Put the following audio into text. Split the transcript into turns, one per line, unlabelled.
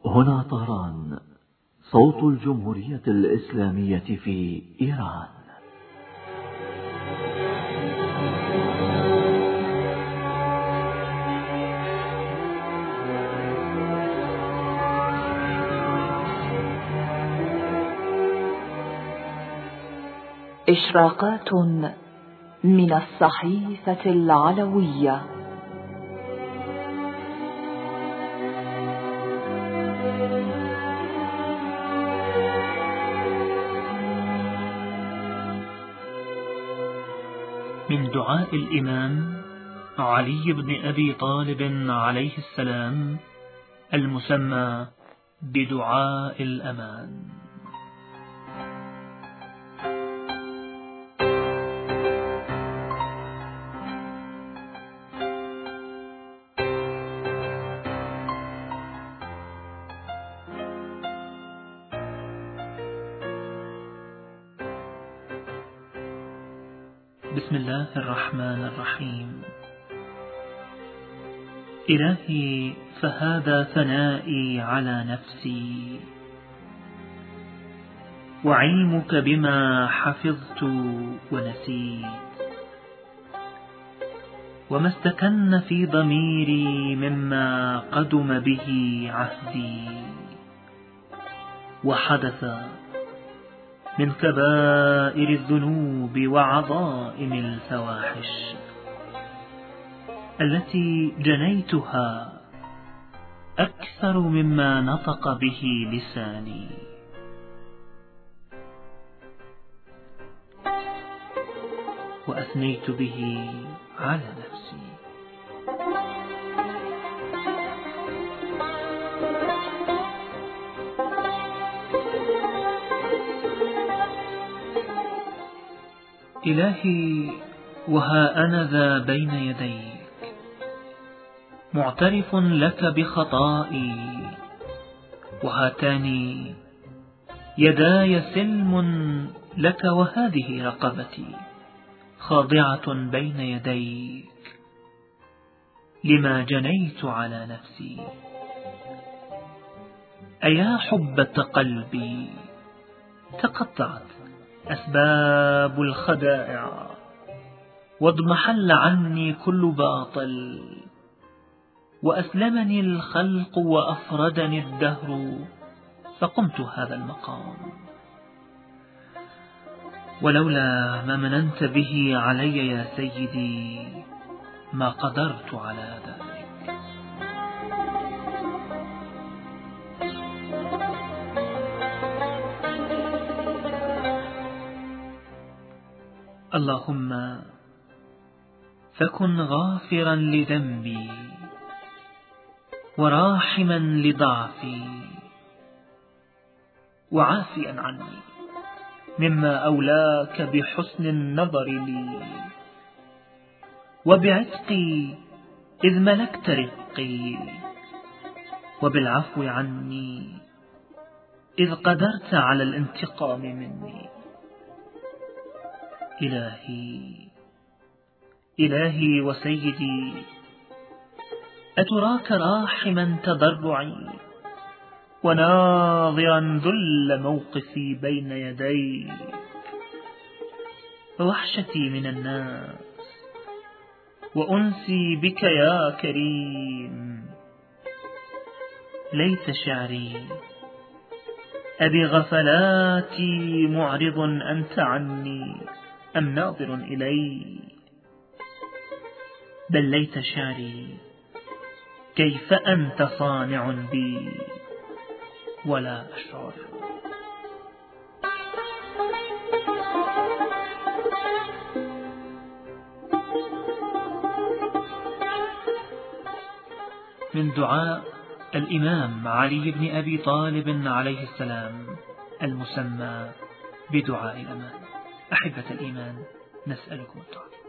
هنا طهران، صوت الجمهورية الإسلامية في إيران.
إشراقات من الصحيفة العلوية.
من دعاء الإمام علي بن أبي طالب عليه السلام، المسمى بدعاء الأمان. بسم الله الرحمن الرحيم. إلهي، فهذا ثنائي على نفسي، وعلمك بما حفظت ونسيت، وما استكن في ضميري مما قدم به عهدي وحدث من كبائر الذنوب وعظائم الفواحش التي جنيتها أكثر مما نطق به لساني. وأثنيت به على نفسي. إلهي، وها أنا ذا بين يديك معترف لك بخطائي، وهاتان يداي سلم لك، وهذه رقبتي خاضعة بين يديك لما جنيت على نفسي. أيا حبة قلبي، تقطعت أسباب الخدائع، واضمحل عني كل باطل، وأسلمني الخلق وأفردني الدهر، فقمت هذا المقام. ولولا ما مننت به علي يا سيدي ما قدرت على ذلك. اللهم فكن غافرا لذنبي، وراحما لضعفي، وعافيا عني مما أولاك بحسن النظر لي، وبعتقي إذ ملكت رقي، وبالعفو عني إذ قدرت على الانتقام مني. إلهي وسيدي، أتراك راحما تضرعي، وناظرا ذل موقفي بين يديك، ووحشتي من الناس، وأنسي بك يا كريم. ليت شعري أبي غفلاتي معرض أنت عني أم ناظر إلي، بل ليت شعري كيف أنت صانع بي ولا أشعر. من دعاء الإمام علي بن أبي طالب عليه السلام، المسمى بدعاء الأمان. أحبة الإيمان، نسألكم الدعاء.